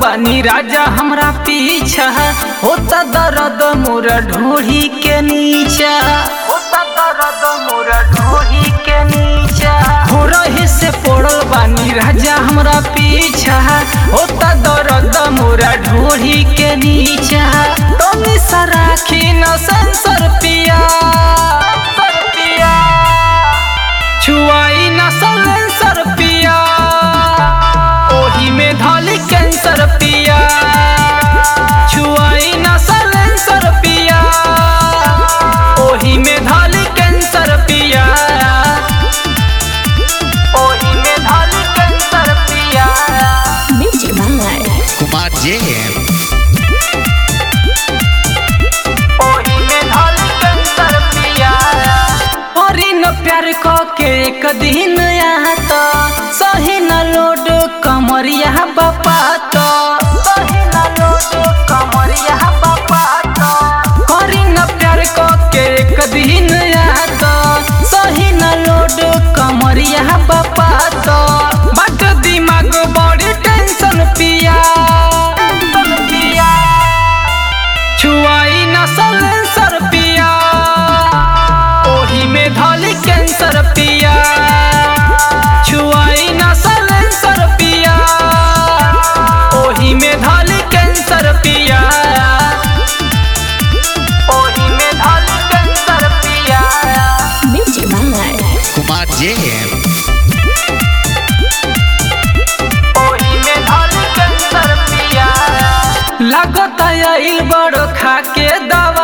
बानी राजा हमरा पीछा, होता दर्द मोरा ढोढ़ी के नीचा, होता दर्द मोरा ढोढ़ी के नीचा। हो रही से पड़ल बानी राजा हमरा पीछा, होता दर्द मोरा ढोढ़ी के नीचा। तो सराखी न संसर पिया, छुआई न सलेंसर पिया, ओही में धाली कैंसर पिया। छुआई न सलेंसर पिया, ओही में धाली कैंसर पिया, ओही में धाली कैंसर पिया। म्यूजिक बाय कुमार जे ओही में धाली कैंसर पिया। और न प्यार को के एक दिन आता, सही न लोड कमरिया बापा तो, सही न लोड कमरिया बापा तो। और न प्यार को के एक दिन आता, सही न लोड कमरिया बापा तो। बट दिमाग बड़ी टेंशन पिया, टेंशन पिया। छुआई न सलेंसर पिया, ओही में धाली कैंसर पिया। छुआई न सलेंसर पिया, ओही में धाली कैंसर पिया, ओही में धाली कैंसर पिया। म्यूजिक बाय कुमार जे ओही में धाली कैंसर पिया। लागत आइल बड़ो खा के दवा,